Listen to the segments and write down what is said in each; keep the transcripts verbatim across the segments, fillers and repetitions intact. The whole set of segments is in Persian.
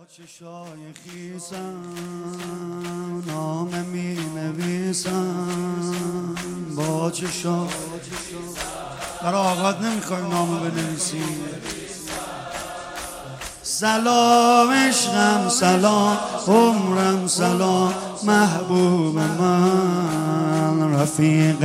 چشای خیسم نام می نویسم با چشای برای آقاد نمیخوایم نامو بنویسیم. سلام عشقم سلام عمرم سلام محبوب من رفیق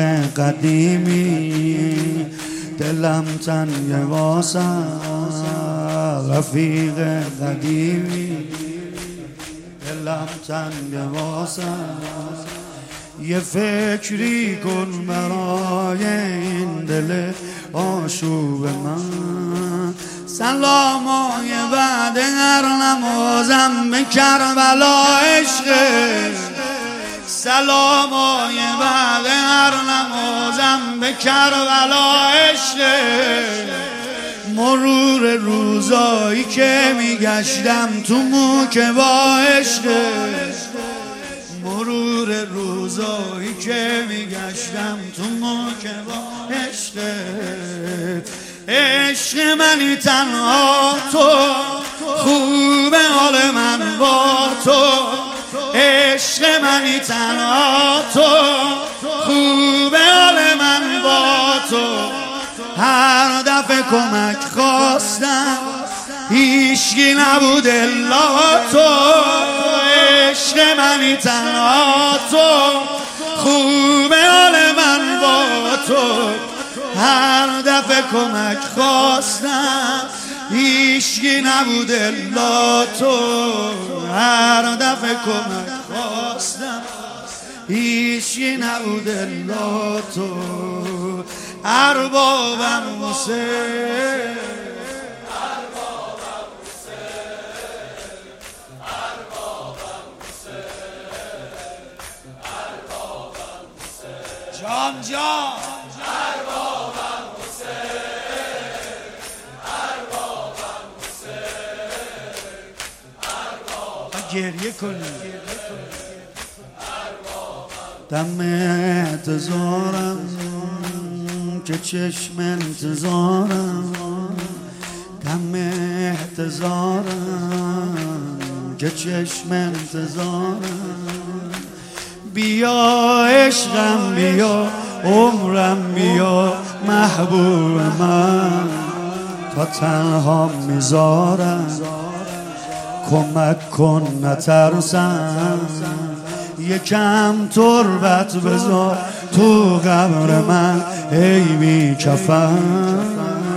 قدیمی دلم تنگ واسم رفیق قدیمی دلم تنگ واسم یه فکری کن برای این دل آشوب من. سلامای بعد هر نمازم به کربلا عشقه سلامای بعد هر نمازم به کربلا عشقه مرور روزایی که میگشتم تو موکه با عشقه مرور روزایی که میگشتم تو موکه با عشقه عشق منی تنها تو خوب حال من با تو عشق منی تنها تو خوب حال من با تو هر دفعه کمک خواستم هیچکی نبود الا تو عشق منی تنها تو خوب حال من با تو هر دفعه کمک خواستم هیچکی نبود الا تو هر دفعه کمک خواستم هیچکی نبود الا تو اربابم حسین اربابم حسین اربابم حسین اربابم حسین جام جام اربابم حسین اربابم حسین اربابم گریه کنی دم انتظارم که چشم انتظارم دم انتظارم که چشم انتظارم بیا عشقم بیا عمرم بیا محبوب من تا تنها میذارم کمک کن نترسم یکم تربت بذار تو قبر من ای بی کفن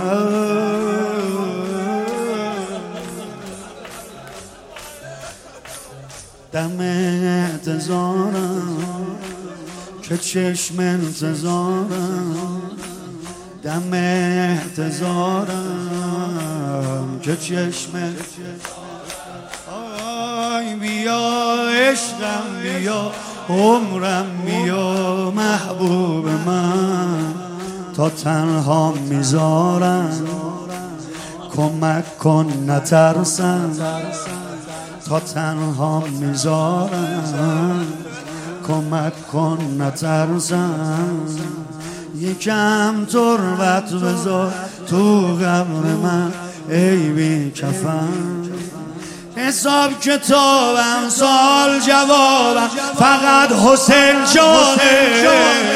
دم انتظارم که چشم انتظارم دم انتظارم که چشم آی بیا عشقم بیا عمرم بیا محبوب من تا تنها میذارم کمک کن نترسم تا تنها میذارم کمک کن نترسم یکم تربت بذار تو قبر من ای بی کفن حساب کتابم سال جوابم فقط حسین جانه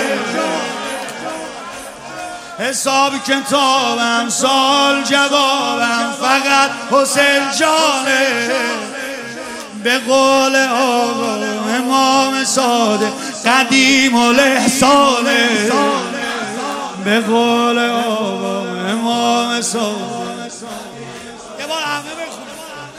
حساب کتابم سال جوابم فقط حسین جانه به قول آقا امام صادق قدیم الاحسانه به قول آقا امام صادق یه بار همه بخونم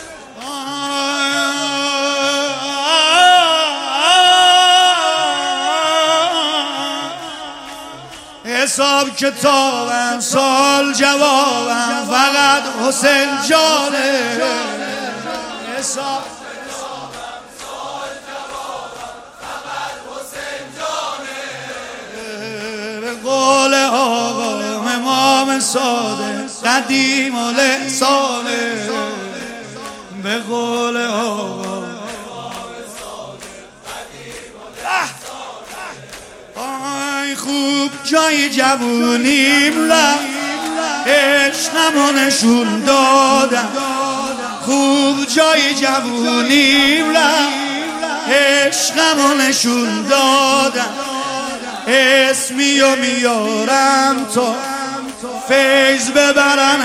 حساب کتابم سال جوابم فقط حسین جانه حساب کتابم سال جوابم فقط حسین جانه به قول آقا امام صادق قدیم الاحسانه به قول آقا آی خوب جای جوونیم رفت عشقمو نشون دادم خوب جای جوونیم رفت، عشقمو نشون دادم، اسمی و میارم تا فیض ببرن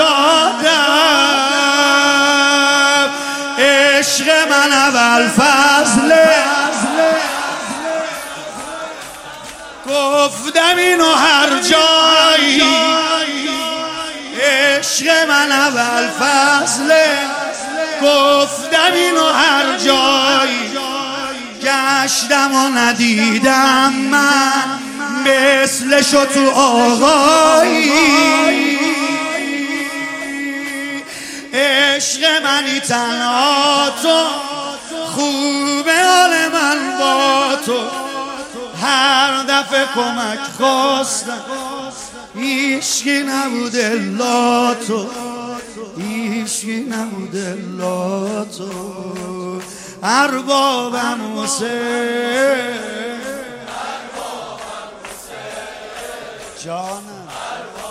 اجدادم. عشق من اول فضله، گفتم اینو هر جایی، عشق من اول فضله، گفتم اینو هر جایی. گشتم و ندیدم من مثلشو تو آقایی. عشق منی تنها تو، خوبه حال من با تو. هر دفعه کمک خواستم هیچکی نبود الا تو، هیچکی نبود الا تو. اربابم حسین، جانم